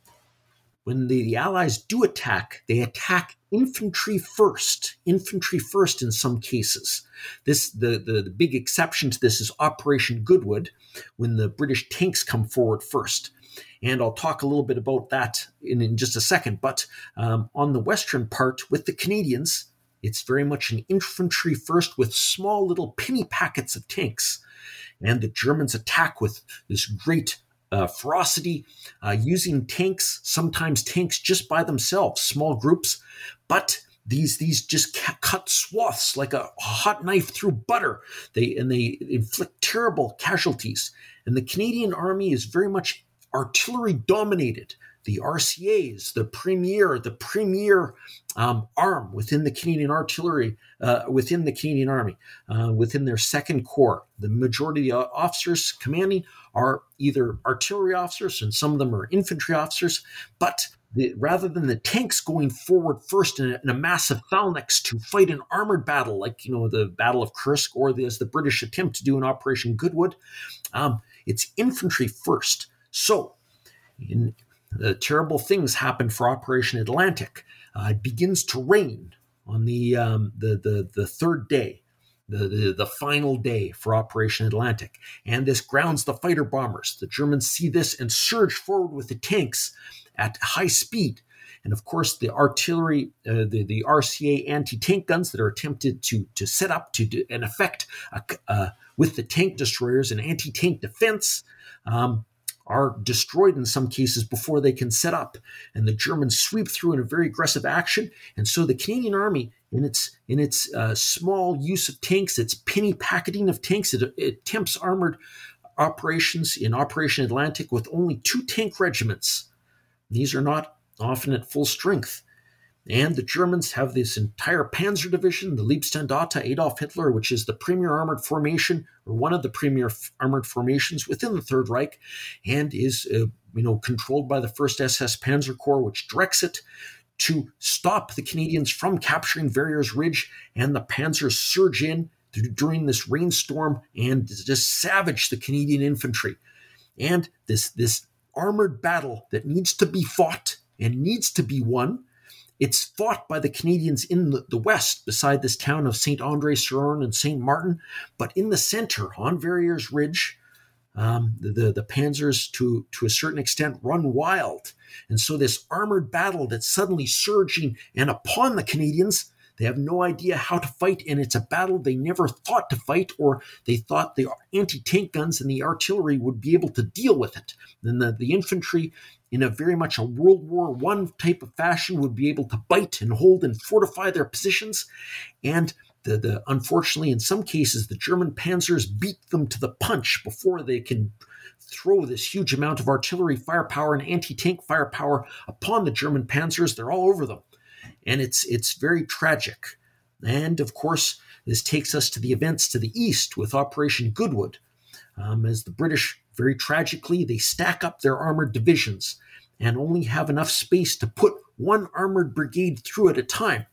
when the, the Allies do attack, they attack infantry first. Infantry first in some cases. This the, the, the big exception to this is Operation Goodwood, when the British tanks come forward first. And I'll talk a little bit about that in, in just a second. But um, on the western part with the Canadians, it's very much an infantry first with small little penny packets of tanks. And the Germans attack with this great uh, ferocity, uh, using tanks, sometimes tanks just by themselves, small groups. But these these just cut swaths like a hot knife through butter. They and they inflict terrible casualties. And the Canadian Army is very much artillery dominated. The R C A is the premier, the premier um, arm within the Canadian artillery, uh, within the Canadian Army, uh, within their second corps. The majority of the officers commanding are either artillery officers, and some of them are infantry officers. But the, rather than the tanks going forward first in a, in a massive phalanx to fight an armored battle, like, you know, the Battle of Kursk, or the, as the British attempt to do in Operation Goodwood, um, it's infantry first. So, in, uh, terrible things happen for Operation Atlantic. Uh, it begins to rain on the um, the, the the third day, the, the the final day for Operation Atlantic, and this grounds the fighter bombers. The Germans see this and surge forward with the tanks at high speed. And of course, the artillery, uh, the, the R C A anti-tank guns that are attempted to, to set up to do, an effect uh, uh, with the tank destroyers and anti-tank defense, um, are destroyed in some cases before they can set up. And the Germans sweep through in a very aggressive action. And so the Canadian Army, in its in its uh, small use of tanks, its penny packeting of tanks, it, it attempts armored operations in Operation Atlantic with only two tank regiments. These are not often at full strength. And the Germans have this entire Panzer Division, the Leibstandarte Adolf Hitler, which is the premier armored formation, or one of the premier f- armored formations within the Third Reich, and is uh, you know controlled by the first S S Panzer Corps, which directs it to stop the Canadians from capturing Verrières Ridge. And the Panzers surge in during this rainstorm and just savage the Canadian infantry. And this this armored battle that needs to be fought and needs to be won. It's fought by the Canadians in the, the west, beside this town of Saint Andre-sur-Orne and Saint Martin. But in the center, on Verrières Ridge, um, the, the, the Panzers, to, to a certain extent, run wild. And so this armored battle that's suddenly surging and upon the Canadians, they have no idea how to fight, and it's a battle they never thought to fight, or they thought the anti-tank guns and the artillery would be able to deal with it. Then the, the infantry, in a very much a World War One type of fashion, would be able to bite and hold and fortify their positions. And the, the unfortunately, in some cases, the German panzers beat them to the punch before they can throw this huge amount of artillery firepower and anti-tank firepower upon the German panzers. They're all over them. And it's it's very tragic. And of course, this takes us to the events to the east with Operation Goodwood. Um, as the British, very tragically, they stack up their armored divisions and only have enough space to put one armored brigade through at a time.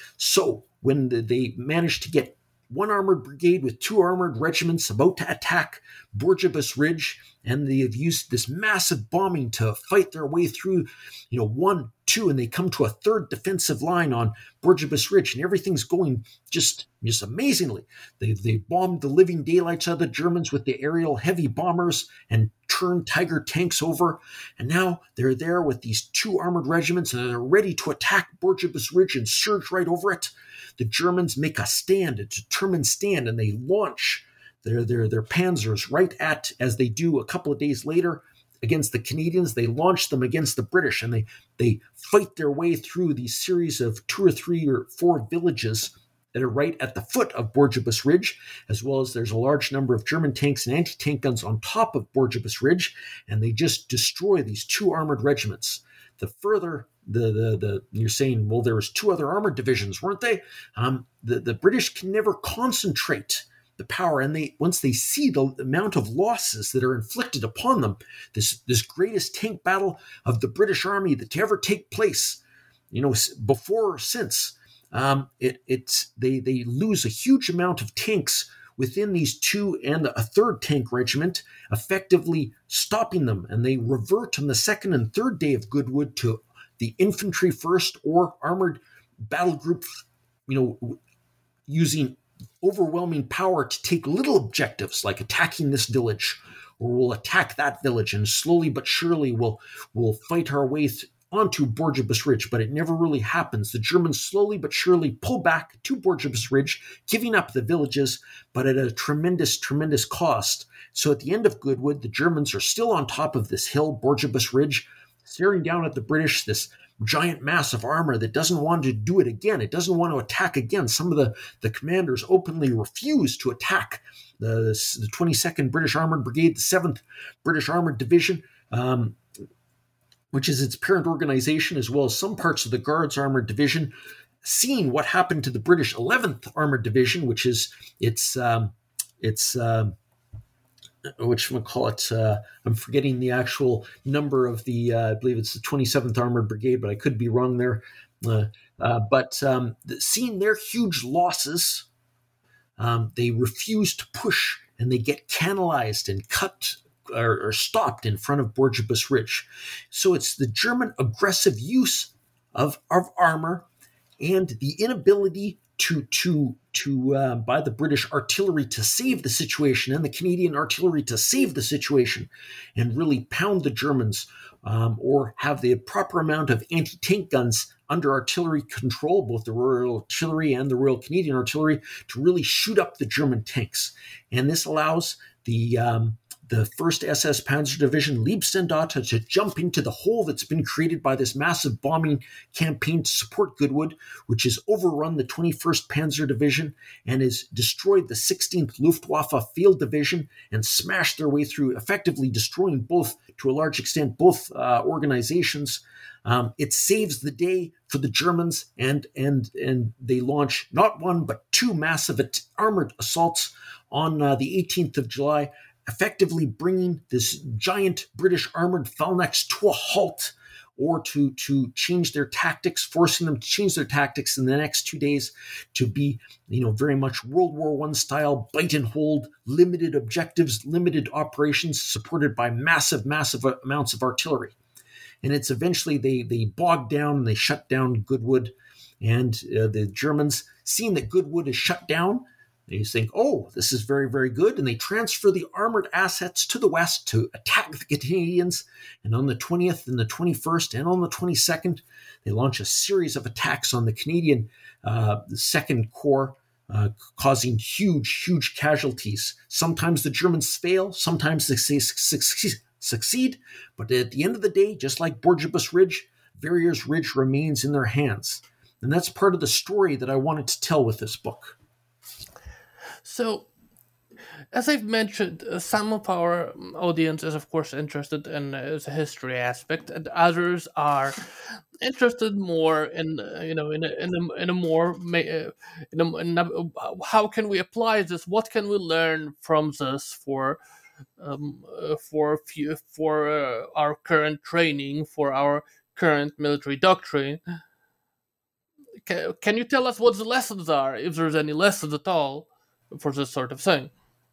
So when the, they managed to get one armored brigade with two armored regiments about to attack Borgebus Ridge, and they have used this massive bombing to fight their way through, you know, one, two, and they come to a third defensive line on Borgebus Ridge, and everything's going just, just amazingly. They, they bombed the living daylights out of the Germans with the aerial heavy bombers and turned Tiger tanks over, and now they're there with these two armored regiments, and they're ready to attack Borgebus Ridge and surge right over it. The Germans make a stand, a determined stand, and they launch their, their, their panzers right at, as they do a couple of days later against the Canadians, they launch them against the British, and they, they fight their way through these series of two or three or four villages that are right at the foot of Borgebus Ridge, as well as there's a large number of German tanks and anti-tank guns on top of Borgebus Ridge, and they just destroy these two armored regiments. The further the the the you're saying, well, there was two other armored divisions, weren't they? Um, the the British can never concentrate the power, and they once they see the amount of losses that are inflicted upon them, this this greatest tank battle of the British Army that to ever take place, you know, before or since, um, it it's they they lose a huge amount of tanks within these two and a third tank regiment, effectively stopping them, and they revert on the second and third day of Goodwood to the infantry first or armored battle group, you know, using overwhelming power to take little objectives like attacking this village, or we'll attack that village, and slowly but surely we'll, we'll fight our way th- onto Borgebus Ridge, but it never really happens. The Germans slowly but surely pull back to Borgebus Ridge, giving up the villages, but at a tremendous, tremendous cost. So at the end of Goodwood, the Germans are still on top of this hill, Borgebus Ridge, staring down at the British, this giant mass of armor that doesn't want to do it again. It doesn't want to attack again. Some of the, the commanders openly refuse to attack the, the twenty-second British Armored Brigade, the seventh British Armored Division, um, which is its parent organization, as well as some parts of the Guards Armored Division, seeing what happened to the British eleventh Armored Division, which is its, um, its um, which we'll call it, uh, I'm forgetting the actual number of the, uh, I believe it's the twenty-seventh Armored Brigade, but I could be wrong there. Uh, uh, but um, the, seeing their huge losses, um, they refuse to push, and they get canalized and cut or, or stopped in front of Borgebus Ridge. So it's the German aggressive use of, of armor and the inability to to to uh, by the British artillery to save the situation, and the Canadian artillery to save the situation and really pound the Germans, um, or have the proper amount of anti-tank guns under artillery control, both the Royal Artillery and the Royal Canadian Artillery, to really shoot up the German tanks. And this allows the um, the first S S Panzer Division Liebstendorf to jump into the hole that's been created by this massive bombing campaign to support Goodwood, which has overrun the twenty-first Panzer Division and has destroyed the sixteenth Luftwaffe Field Division and smashed their way through, effectively destroying both, to a large extent, both uh, organizations. Um, it saves the day for the Germans, and and and they launch not one but two massive at- armored assaults on uh, the eighteenth of July, effectively bringing this giant British armored phalanx to a halt, or to, to change their tactics, forcing them to change their tactics in the next two days to be, you know, very much World War One style, bite and hold, limited objectives, limited operations, supported by massive, massive amounts of artillery. And it's eventually they, they bog down and they shut down Goodwood. And uh, the Germans, seeing that Goodwood is shut down, they think, oh, this is very, very good. And they transfer the armored assets to the west to attack the Canadians. And on the twentieth and the twenty-first and on the twenty-second, they launch a series of attacks on the Canadian uh, Second Corps, uh, causing huge, huge casualties. Sometimes the Germans fail, sometimes they succeed, succeed. But at the end of the day, just like Borgebus Ridge, Verrières Ridge remains in their hands. And that's part of the story that I wanted to tell with this book. So, as I've mentioned, uh, some of our audience is, of course, interested in uh, the history aspect, and others are interested more in, uh, you know, in a, in a, in a more, ma- uh, in a, in a, how can we apply this? What can we learn from this for, um, uh, for few, for uh, our current training, for our current military doctrine? Can, can you tell us what the lessons are, if there's any lessons at all, for this sort of thing?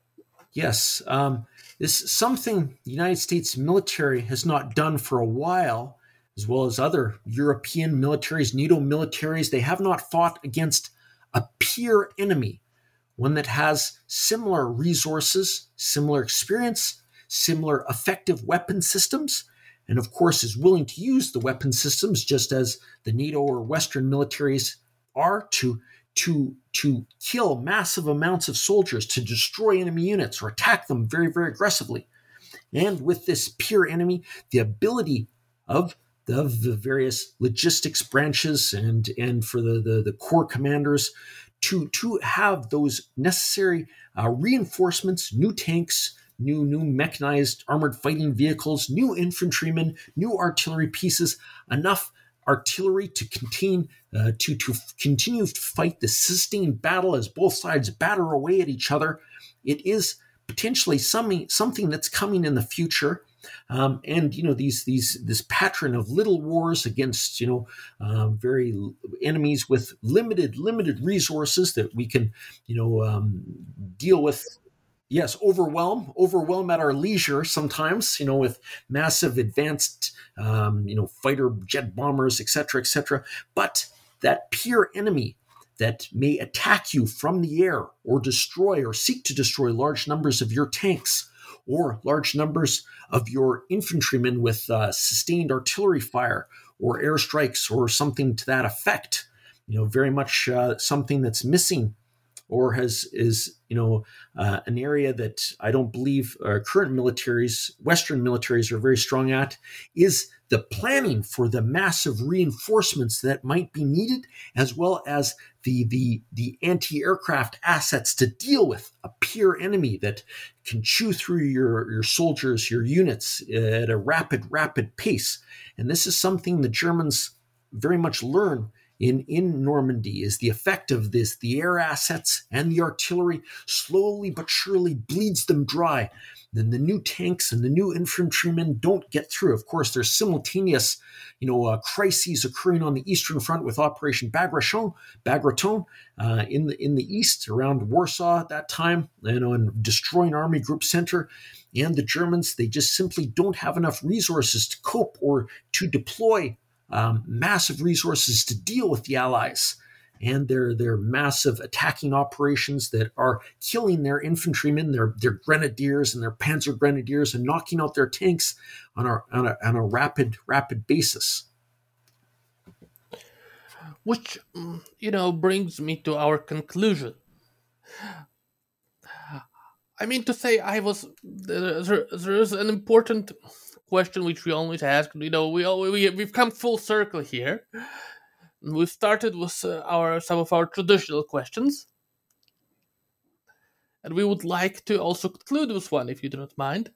Yes, um, this is something the United States military has not done for a while, as well as other European militaries, NATO militaries. They have not fought against a peer enemy, one that has similar resources, similar experience, similar effective weapon systems, and of course is willing to use the weapon systems just as the NATO or Western militaries are to to to kill massive amounts of soldiers, to destroy enemy units or attack them very, very aggressively. And with this peer enemy, the ability of the, the various logistics branches and, and for the, the, the corps commanders to, to have those necessary uh, reinforcements, new tanks, new, new mechanized armored fighting vehicles, new infantrymen, new artillery pieces, enough artillery to contain uh, to to continue to fight the sustained battle as both sides batter away at each other. It is potentially something something that's coming in the future, um, and you know these these this pattern of little wars against you know uh, very enemies with limited limited resources that we can you know um, deal with. Yes, overwhelm, overwhelm at our leisure sometimes, you know, with massive advanced, um, you know, fighter jet bombers, et cetera, et cetera. But that peer enemy that may attack you from the air or destroy or seek to destroy large numbers of your tanks or large numbers of your infantrymen with uh, sustained artillery fire or airstrikes or something to that effect, you know, very much uh, something that's missing or has is you know uh, an area that I don't believe our current militaries, Western militaries, are very strong at, is the planning for the massive reinforcements that might be needed, as well as the the the anti-aircraft assets to deal with a peer enemy that can chew through your your soldiers, your units at a rapid rapid pace. And this is something the Germans very much learn in, in Normandy, is the effect of this. The air assets and the artillery slowly but surely bleeds them dry. Then the new tanks and the new infantrymen don't get through. Of course, there's simultaneous, you know, uh, crises occurring on the Eastern Front with Operation Bagraton, Bagraton uh, in the in the east around Warsaw at that time, you know, and destroying Army Group Center. And the Germans, they just simply don't have enough resources to cope or to deploy Um, massive resources to deal with the Allies and their their massive attacking operations that are killing their infantrymen, their their grenadiers and their panzer grenadiers, and knocking out their tanks on a on a, on a rapid rapid basis. Which, you know, brings me to our conclusion. I mean to say, I was there. There is an important question which we always ask. You know, we always we we've come full circle here. We started with uh, our some of our traditional questions, and we would like to also conclude with one, if you do not mind.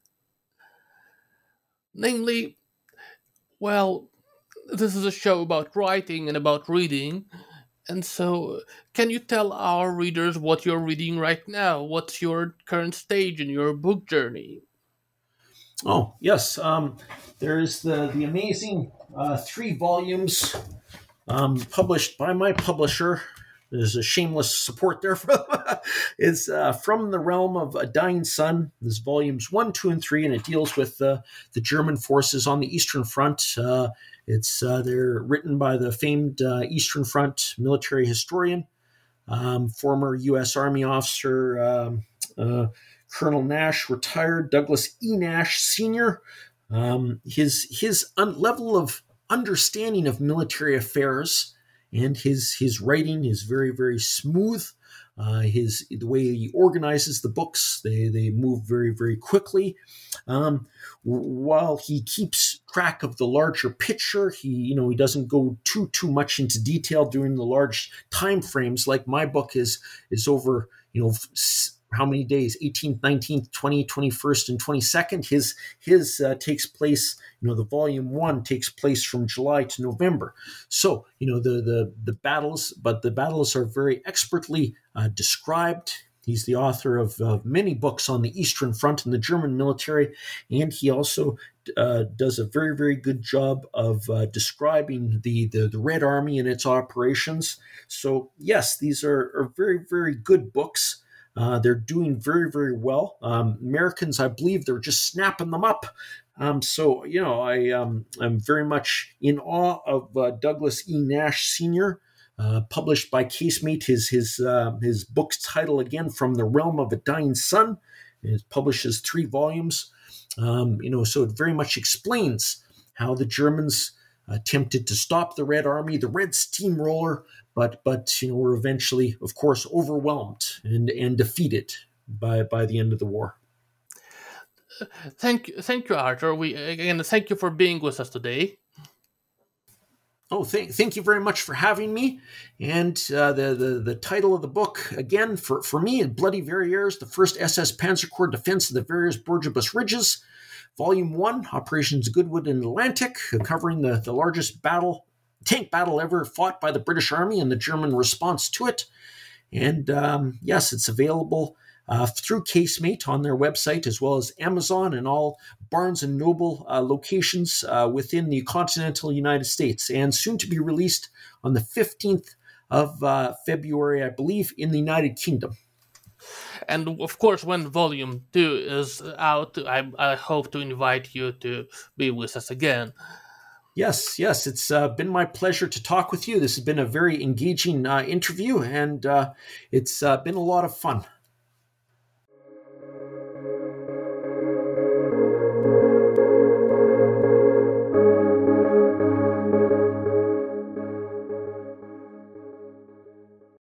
Namely, well, this is a show about writing and about reading. And so, can you tell our readers what you're reading right now? What's your current stage in your book journey? Oh, yes. Um, there's the, the amazing uh, three volumes um, published by my publisher. There's a shameless support there. From, it's uh, From the Realm of a Dying Sun. There's volumes one, two, and three, and it deals with uh, the German forces on the Eastern Front. Uh, it's uh, They're written by the famed uh, Eastern Front military historian, um, former U S Army officer, um, uh, Colonel Nash, retired, Douglas E. Nash, Senior. Um, his his un- level of understanding of military affairs and his his writing is very, very smooth. Uh, his the way he organizes the books, they they move very, very quickly. Um, while he keeps track of the larger picture, he you know he doesn't go too too much into detail during the large time frames. Like my book is is over you know. how many days, eighteenth, nineteenth, twentieth, twenty-first, and twenty-second. His his uh, takes place, you know, the volume one takes place from July to November. So, you know, the the the battles, but the battles are very expertly uh, described. He's the author of uh, many books on the Eastern Front and the German military, and he also uh, does a very, very good job of uh, describing the, the, the Red Army and its operations. So, yes, these are, are very, very good books. Uh, they're doing very, very well. Um, Americans, I believe, they're just snapping them up. Um, so, you know, I, um, I'm very much in awe of uh, Douglas E. Nash Senior, uh, published by Casemate. His his uh, his book's title, again, From the Realm of a Dying Sun. It publishes three volumes. Um, you know, so it very much explains how the Germans attempted to stop the Red Army, the Red Steamroller, but but you know were eventually, of course, overwhelmed and and defeated by by the end of the war. Thank you, thank you, Arthur. We again thank you for being with us today. Oh, thank, thank you very much for having me. And uh, the, the the title of the book, again, for, for me, Bloody Verrières, the first S S Panzer Corps defense of the Verrières Bourguebus Ridges, Volume one, Operations Goodwood and Atlantic, covering the, the largest battle, tank battle ever fought by the British Army and the German response to it. And um, yes, it's available uh, through Casemate on their website, as well as Amazon and all Barnes and Noble uh, locations uh, within the continental United States, and soon to be released on the fifteenth of uh, February, I believe, in the United Kingdom. And of course, when volume two is out, I, I hope to invite you to be with us again. Yes, yes, it's uh, been my pleasure to talk with you. This has been a very engaging uh, interview, and uh, it's uh, been a lot of fun.